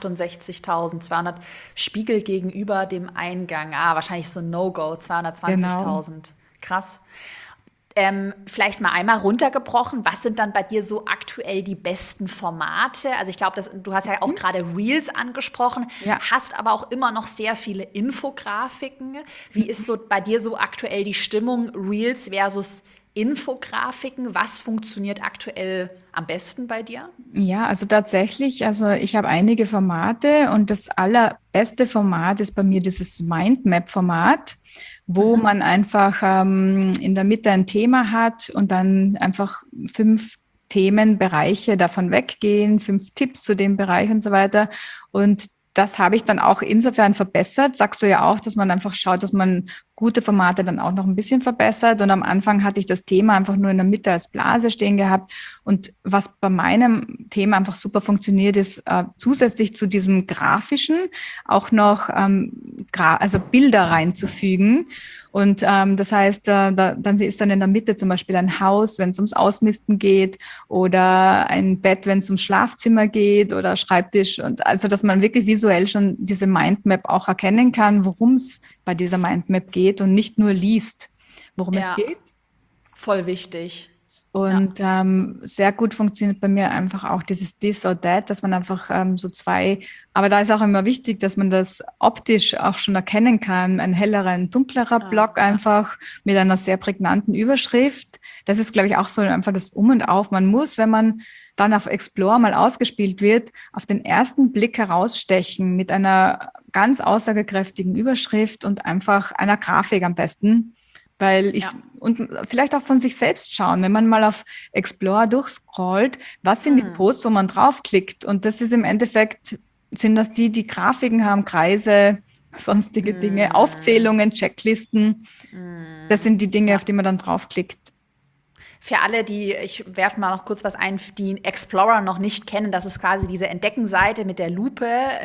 168.200 Spiegel gegenüber dem Eingang. Wahrscheinlich so ein No-Go, 220.000. Genau. Krass. Vielleicht mal einmal runtergebrochen, was sind dann bei dir so aktuell die besten Formate? Also ich glaube, du hast ja auch gerade Reels angesprochen, hast aber auch immer noch sehr viele Infografiken. Wie ist so bei dir so aktuell die Stimmung Reels versus Infografiken? Was funktioniert aktuell am besten bei dir? Ja, also tatsächlich, also ich habe einige Formate und das allerbeste Format ist bei mir dieses Mindmap-Format, wo man einfach in der Mitte ein Thema hat und dann einfach 5 Themenbereiche davon weggehen, 5 Tipps zu dem Bereich und so weiter. Und das habe ich dann auch insofern verbessert. Sagst du ja auch, dass man einfach schaut, dass man gute Formate dann auch noch ein bisschen verbessert. Und am Anfang hatte ich das Thema einfach nur in der Mitte als Blase stehen gehabt. Und was bei meinem Thema einfach super funktioniert, ist zusätzlich zu diesem Grafischen auch noch also Bilder reinzufügen. Und das heißt, dann ist dann in der Mitte zum Beispiel ein Haus, wenn es ums Ausmisten geht, oder ein Bett, wenn es ums Schlafzimmer geht, oder Schreibtisch. Und also, dass man wirklich visuell schon diese Mindmap auch erkennen kann, worum es bei dieser Mindmap geht und nicht nur liest, worum es geht. Voll wichtig. Und sehr gut funktioniert bei mir einfach auch dieses This or That, dass man einfach so 2, aber da ist auch immer wichtig, dass man das optisch auch schon erkennen kann. Ein hellerer, ein dunklerer Block einfach mit einer sehr prägnanten Überschrift. Das ist, glaube ich, auch so einfach das Um und Auf. Man muss, wenn man dann auf Explore mal ausgespielt wird, auf den ersten Blick herausstechen mit einer ganz aussagekräftigen Überschrift und einfach einer Grafik am besten. Und vielleicht auch von sich selbst schauen, wenn man mal auf Explore durchscrollt, was sind die Posts, wo man draufklickt? Und das ist im Endeffekt, sind das die Grafiken haben, Kreise, sonstige Dinge, Aufzählungen, Checklisten. Das sind die Dinge, auf die man dann draufklickt. Für alle, ich werfe mal noch kurz was ein, die Explorer noch nicht kennen, das ist quasi diese Entdeckenseite mit der Lupe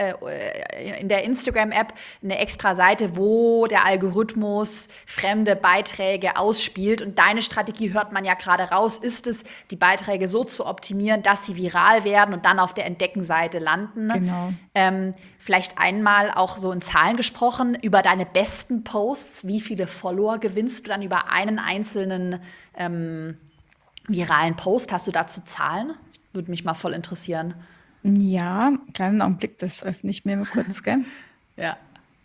in der Instagram-App, eine extra Seite, wo der Algorithmus fremde Beiträge ausspielt. Und deine Strategie, hört man ja gerade raus, ist es, die Beiträge so zu optimieren, dass sie viral werden und dann auf der Entdeckenseite landen. Genau. Vielleicht einmal auch so in Zahlen gesprochen, über deine besten Posts, wie viele Follower gewinnst du dann über einen einzelnen viralen Post? Hast du dazu Zahlen? Würde mich mal voll interessieren. Ja, kleinen Augenblick, das öffne ich mir mal kurz, gell? Ja.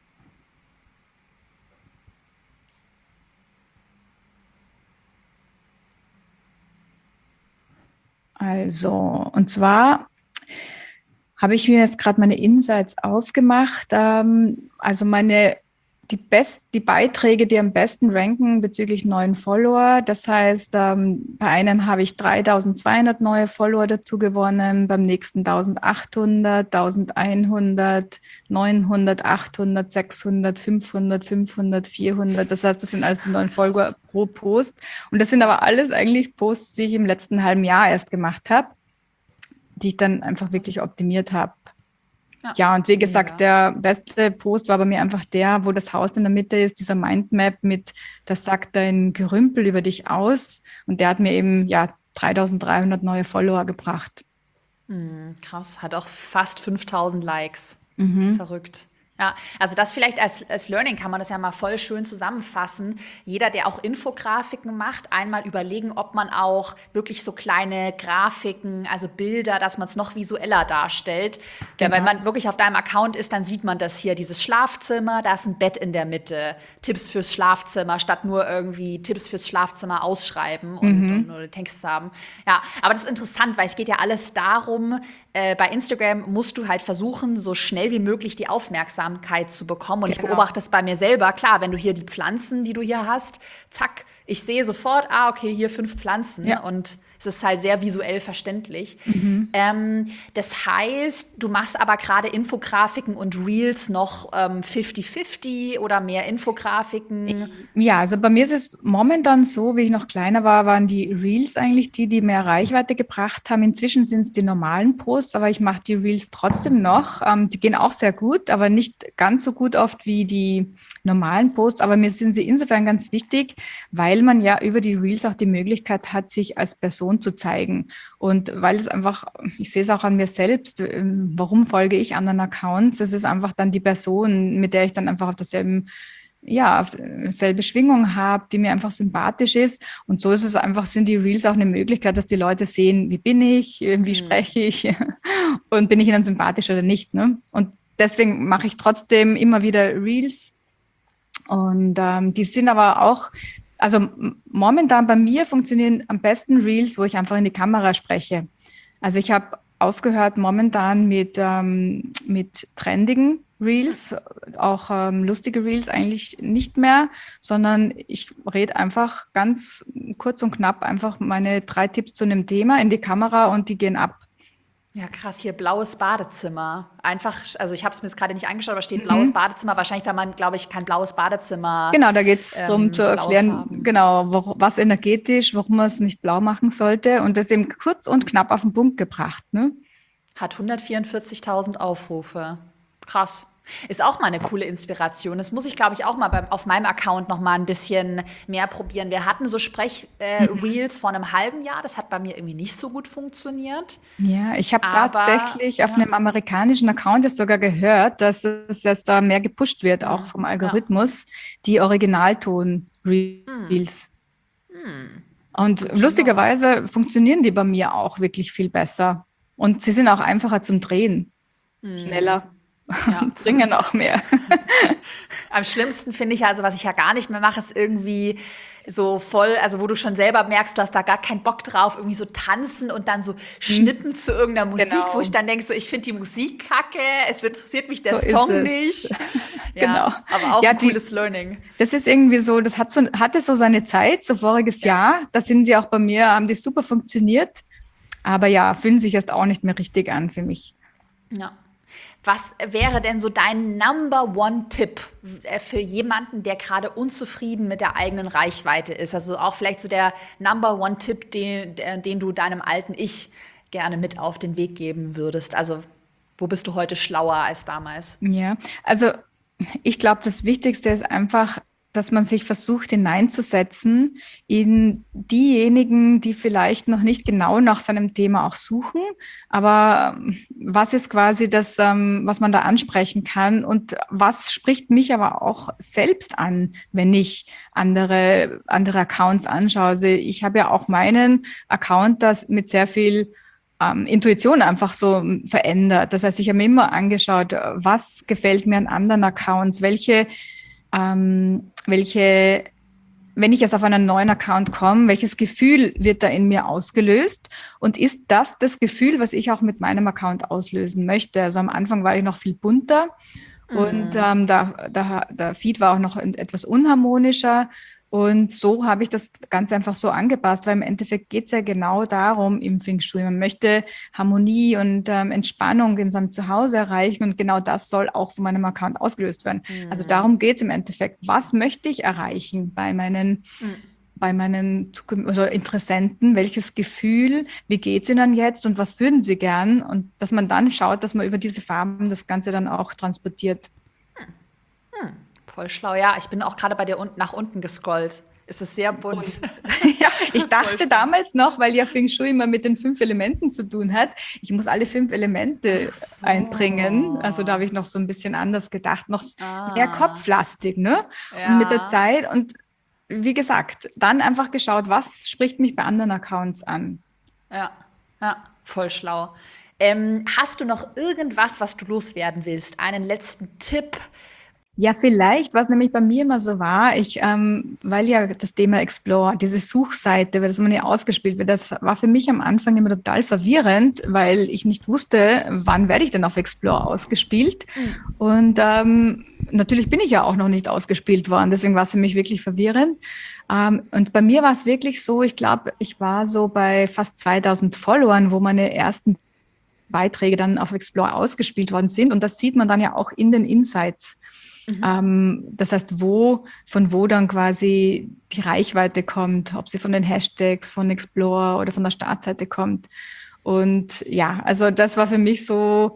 Also, und zwar habe ich mir jetzt gerade meine Insights aufgemacht. Also die Beiträge, die am besten ranken bezüglich neuen Follower. Das heißt, bei einem habe ich 3.200 neue Follower dazu gewonnen, beim nächsten 1.800, 1.100, 900, 800, 600, 500, 500, 400. Das heißt, das sind alles die neuen Follower pro Post. Und das sind aber alles eigentlich Posts, die ich im letzten halben Jahr erst gemacht habe, die ich dann einfach wirklich optimiert habe. Ja, und wie gesagt, der beste Post war bei mir einfach der, wo das Haus in der Mitte ist, dieser Mindmap mit, das sagt ein Gerümpel über dich aus. Und der hat mir eben 3.300 neue Follower gebracht. Krass, hat auch fast 5.000 Likes. Verrückt. Ja, also das vielleicht als Learning kann man das ja mal voll schön zusammenfassen. Jeder, der auch Infografiken macht, einmal überlegen, ob man auch wirklich so kleine Grafiken, also Bilder, dass man es noch visueller darstellt. Genau. Wenn man wirklich auf deinem Account ist, dann sieht man das hier, dieses Schlafzimmer, da ist ein Bett in der Mitte, Tipps fürs Schlafzimmer, statt nur irgendwie Tipps fürs Schlafzimmer ausschreiben und nur Text haben. Ja, aber das ist interessant, weil es geht ja alles darum, bei Instagram musst du halt versuchen, so schnell wie möglich die Aufmerksamkeit Aufmerksamkeit zu bekommen. Und ich Genau. beobachte das bei mir selber. Klar, wenn du hier die Pflanzen, die du hier hast, zack, ich sehe sofort, okay, hier 5 Pflanzen. Ja. Und es ist halt sehr visuell verständlich. Mhm. Das heißt, du machst aber gerade Infografiken und Reels noch 50-50 oder mehr Infografiken. Ja, also bei mir ist es momentan so, wie ich noch kleiner war, waren die Reels eigentlich die, die mehr Reichweite gebracht haben. Inzwischen sind es die normalen Posts, aber ich mache die Reels trotzdem noch. Die gehen auch sehr gut, aber nicht ganz so gut oft wie die normalen Posts. Aber mir sind sie insofern ganz wichtig, weil man ja über die Reels auch die Möglichkeit hat, sich als Person zu zeigen. Und weil es einfach, ich sehe es auch an mir selbst, warum folge ich anderen Accounts? Es ist einfach dann die Person, mit der ich dann einfach auf derselben auf selbe Schwingung habe, die mir einfach sympathisch ist. Und so ist es einfach, sind die Reels auch eine Möglichkeit, dass die Leute sehen, wie bin ich, wie spreche ich und bin ich ihnen sympathisch oder nicht. Ne? Und deswegen mache ich trotzdem immer wieder Reels. Und die sind aber auch, also momentan bei mir funktionieren am besten Reels, wo ich einfach in die Kamera spreche. Also ich habe aufgehört momentan mit trendigen Reels, auch lustige Reels eigentlich nicht mehr, sondern ich rede einfach ganz kurz und knapp einfach meine 3 Tipps zu einem Thema in die Kamera und die gehen ab. Ja, krass, hier blaues Badezimmer. Einfach, also ich habe es mir jetzt gerade nicht angeschaut, aber steht blaues Badezimmer. Wahrscheinlich, weil man, glaube ich, kein blaues Badezimmer Genau, da geht es darum zu blaue erklären, Farben. genau, was energetisch, warum man es nicht blau machen sollte und das eben kurz und knapp auf den Punkt gebracht. Ne? Hat 144.000 Aufrufe. Krass. Ist auch mal eine coole Inspiration. Das muss ich, glaube ich, auch mal auf meinem Account noch mal ein bisschen mehr probieren. Wir hatten so Sprech-Reels vor einem halben Jahr. Das hat bei mir irgendwie nicht so gut funktioniert. Ja, ich habe Aber tatsächlich auf einem amerikanischen Account jetzt sogar gehört, dass es jetzt da mehr gepusht wird, auch vom ja. Algorithmus, die Originalton-Reels. Und Good to know. lustigerweise funktionieren die bei mir auch wirklich viel besser. Und sie sind auch einfacher zum Drehen, schneller Ja. und bringen auch mehr. Am schlimmsten finde ich also, was ich ja gar nicht mehr mache, ist irgendwie so voll, also wo du schon selber merkst, du hast da gar keinen Bock drauf, irgendwie so tanzen und dann so schnippen zu irgendeiner Musik, Genau. wo ich dann denke, so, ich finde die Musik kacke, es interessiert mich der So ist Song es. nicht. Genau. Ja, aber auch Ja, ein cooles Learning. das ist irgendwie so, hatte so seine Zeit, so voriges Jahr. Da sind sie auch bei mir, haben die super funktioniert. Aber ja, fühlen sich erst auch nicht mehr richtig an für mich. Ja. Was wäre denn so dein Number-One-Tipp für jemanden, der gerade unzufrieden mit der eigenen Reichweite ist? Also auch vielleicht so der Number-One-Tipp, den du deinem alten Ich gerne mit auf den Weg geben würdest. Also wo bist du heute schlauer als damals? Ja, also ich glaube, das Wichtigste ist einfach, dass man sich versucht hineinzusetzen in diejenigen, die vielleicht noch nicht genau nach seinem Thema auch suchen, aber was ist quasi das, was man da ansprechen kann und was spricht mich aber auch selbst an, wenn ich andere Accounts anschaue. Also ich habe ja auch meinen Account, das mit sehr viel Intuition einfach so verändert. Das heißt, ich habe mir immer angeschaut, was gefällt mir an anderen Accounts, welche, wenn ich jetzt auf einen neuen Account komme, welches Gefühl wird da in mir ausgelöst? Und ist das Gefühl, was ich auch mit meinem Account auslösen möchte? Also am Anfang war ich noch viel bunter und der Feed war auch noch etwas unharmonischer. Und so habe ich das Ganze einfach so angepasst, weil im Endeffekt geht es ja genau darum im Feng Shui. Man möchte Harmonie und Entspannung in seinem Zuhause erreichen und genau das soll auch von meinem Account ausgelöst werden. Also darum geht es im Endeffekt. Was möchte ich erreichen bei meinen also Interessenten? Welches Gefühl? Wie geht es ihnen jetzt und was würden sie gern? Und dass man dann schaut, dass man über diese Farben das Ganze dann auch transportiert. Voll schlau, ja. Ich bin auch gerade bei dir nach unten gescrollt. Es ist sehr bunt. Ja, ich dachte damals noch, weil ja Feng Shui immer mit den 5 Elementen zu tun hat, ich muss alle 5 Elemente einbringen. Also da habe ich noch so ein bisschen anders gedacht, noch mehr kopflastig, ne? Und mit der Ja, Zeit und wie gesagt, dann einfach geschaut, was spricht mich bei anderen Accounts an. ja, ja, voll schlau. Hast du noch irgendwas, was du loswerden willst? Einen letzten Tipp? Ja, vielleicht, was nämlich bei mir immer so war, weil ja das Thema Explore, diese Suchseite, weil das immer nicht ausgespielt wird, das war für mich am Anfang immer total verwirrend, weil ich nicht wusste, wann werde ich denn auf Explore ausgespielt. Und natürlich bin ich ja auch noch nicht ausgespielt worden, deswegen war es für mich wirklich verwirrend. Und bei mir war es wirklich so, ich glaube, ich war so bei fast 2000 Followern, wo meine ersten Beiträge dann auf Explore ausgespielt worden sind. Und das sieht man dann ja auch in den Insights. Das heißt, von wo dann quasi die Reichweite kommt, ob sie von den Hashtags, von Explore oder von der Startseite kommt. Und ja, also das war für mich so,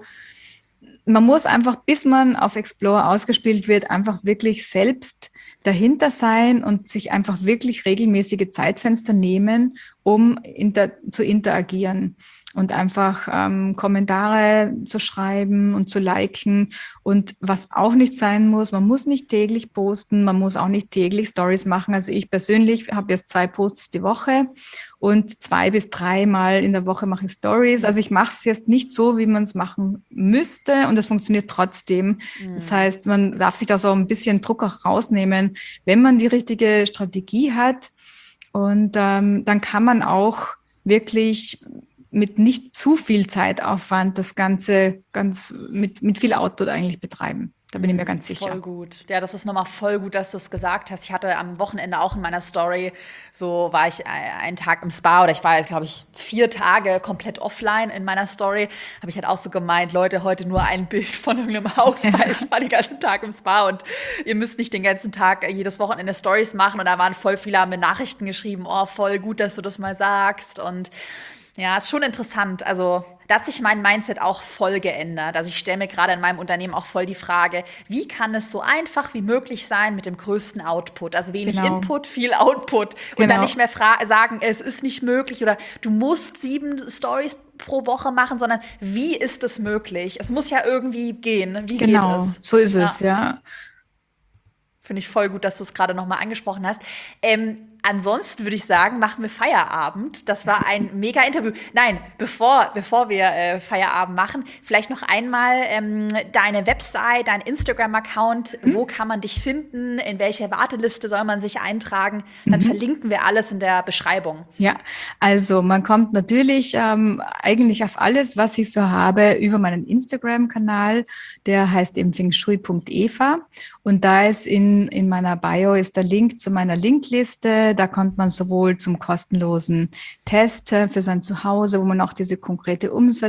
man muss einfach, bis man auf Explore ausgespielt wird, einfach wirklich selbst dahinter sein und sich einfach wirklich regelmäßige Zeitfenster nehmen, um zu interagieren und einfach Kommentare zu schreiben und zu liken. Und was auch nicht sein muss, man muss nicht täglich posten, man muss auch nicht täglich Stories machen. Also ich persönlich habe jetzt 2 Posts die Woche und 2 bis 3 Mal in der Woche mache ich Stories. Also ich mache es jetzt nicht so, wie man es machen müsste und es funktioniert trotzdem. Das heißt, man darf sich da so ein bisschen Druck auch rausnehmen, wenn man die richtige Strategie hat. Und dann kann man auch wirklich mit nicht zu viel Zeitaufwand das Ganze ganz mit viel Output eigentlich betreiben. Da bin ich mir ganz sicher. Voll gut. Ja, das ist nochmal voll gut, dass du es gesagt hast. Ich hatte am Wochenende auch in meiner Story, so war ich einen Tag im Spa oder ich war jetzt, glaube ich, 4 Tage komplett offline in meiner Story. Habe ich halt auch so gemeint, Leute, heute nur ein Bild von irgendeinem Haus, weil ich war den ganzen Tag im Spa und ihr müsst nicht den ganzen Tag jedes Wochenende Stories machen. Und da waren voll viele, haben mir Nachrichten geschrieben, oh, voll gut, dass du das mal sagst. Und ja, ist schon interessant. Also da hat sich mein Mindset auch voll geändert. Also ich stelle mir gerade in meinem Unternehmen auch voll die Frage, wie kann es so einfach wie möglich sein mit dem größten Output? Also wenig Input, viel Output. Und dann nicht mehr sagen, es ist nicht möglich oder du musst 7 Stories pro Woche machen, sondern wie ist es möglich? Es muss ja irgendwie gehen. Wie geht es? So ist es, ja. Finde ich voll gut, dass du es gerade nochmal angesprochen hast. Ansonsten würde ich sagen, machen wir Feierabend. Das war ein mega Interview. Nein, bevor wir Feierabend machen, vielleicht noch einmal deine Website, dein Instagram-Account. Wo kann man dich finden? In welche Warteliste soll man sich eintragen? Dann verlinken wir alles in der Beschreibung. Ja, also man kommt natürlich eigentlich auf alles, was ich so habe, über meinen Instagram-Kanal. Der heißt eben fengshui.eva. Und da ist in meiner Bio ist der Link zu meiner Linkliste. Da kommt man sowohl zum kostenlosen Test für sein Zuhause, wo man auch diese konkrete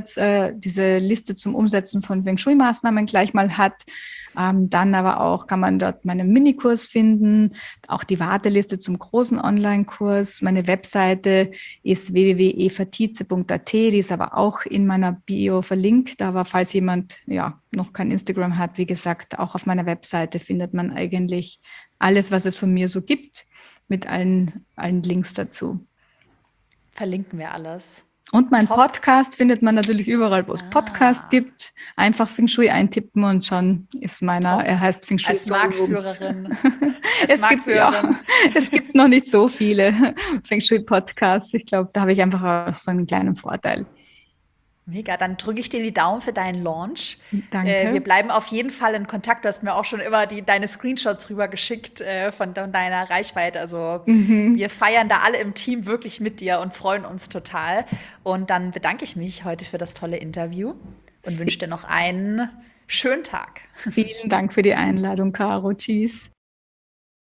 diese Liste zum Umsetzen von Feng Shui-Maßnahmen gleich mal hat. Dann aber auch kann man dort meinen Minikurs finden, auch die Warteliste zum großen Online-Kurs. Meine Webseite ist www.evatize.at, die ist aber auch in meiner Bio verlinkt. Aber falls jemand noch kein Instagram hat, wie gesagt, auch auf meiner Webseite findet man eigentlich alles, was es von mir so gibt, mit allen Links dazu. Verlinken wir alles. Und mein Podcast findet man natürlich überall, wo es Podcast gibt. Einfach Feng Shui eintippen und schon ist meiner. Er heißt Feng Shui als Marktführerin. Es gibt noch nicht so viele Feng Shui Podcasts. Ich glaube, da habe ich einfach so einen kleinen Vorteil. Mega, dann drücke ich dir die Daumen für deinen Launch. Danke. Wir bleiben auf jeden Fall in Kontakt. Du hast mir auch schon immer deine Screenshots rübergeschickt von deiner Reichweite. Also wir feiern da alle im Team wirklich mit dir und freuen uns total. Und dann bedanke ich mich heute für das tolle Interview und wünsche dir noch einen schönen Tag. Vielen Dank für die Einladung, Caro. Tschüss.